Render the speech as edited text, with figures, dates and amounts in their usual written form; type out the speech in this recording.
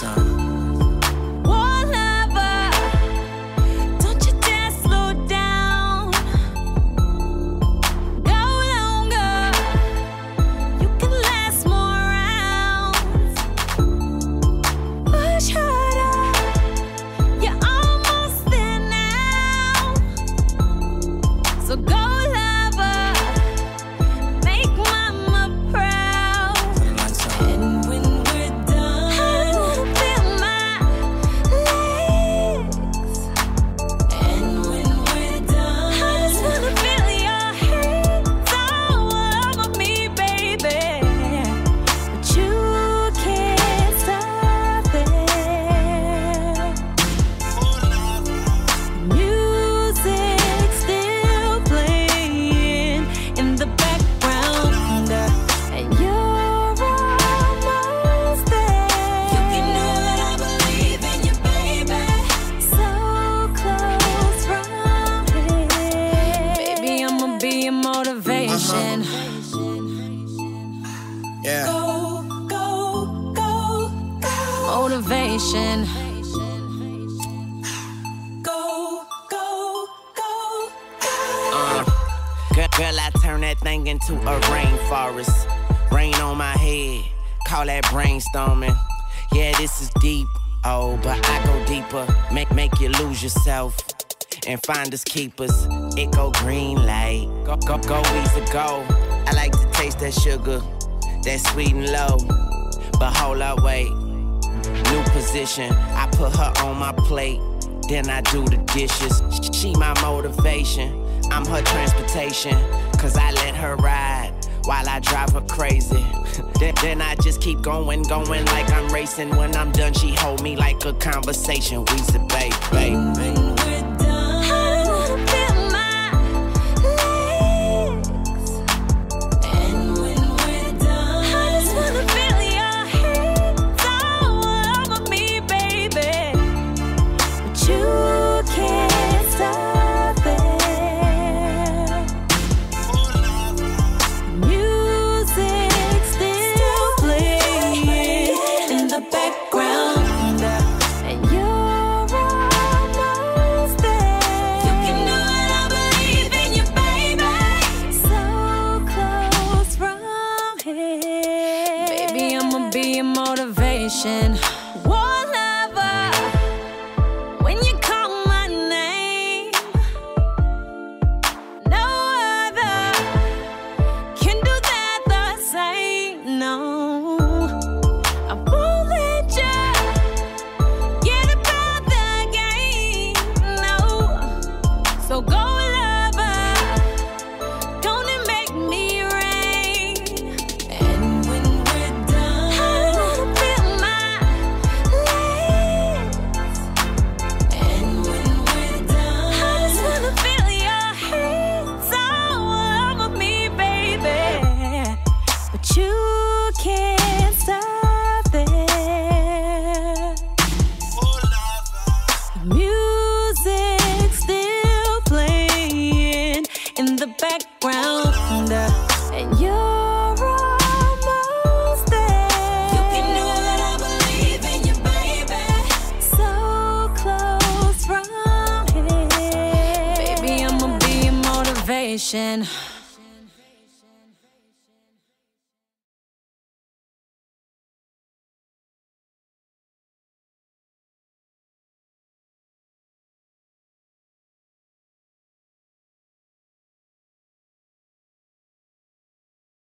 some. Yeah. Motivation. Girl, I turn that thing into a rainforest. Rain on my head, call that brainstorming. Yeah, this is deep, oh, but I go deeper. Make you lose yourself and find us keepers. It go green light, go easy go. I like to taste that sugar, that sweet and low. But hold up, wait, new position. I put her on my plate, then I do the dishes. She my motivation, I'm her transportation. Cause I let her ride while I drive her crazy. Then I just keep going like I'm racing. When I'm done, she hold me like a conversation. We say, babe. Be a motivation. One lover, when you call my name, no other can do that the same. No, I won't let you get about the game. No, so go. You can't stop it. Music still playing in the background, and you're almost there. You can know that I believe in you, baby. So close from here. Baby, I'ma be a motivation.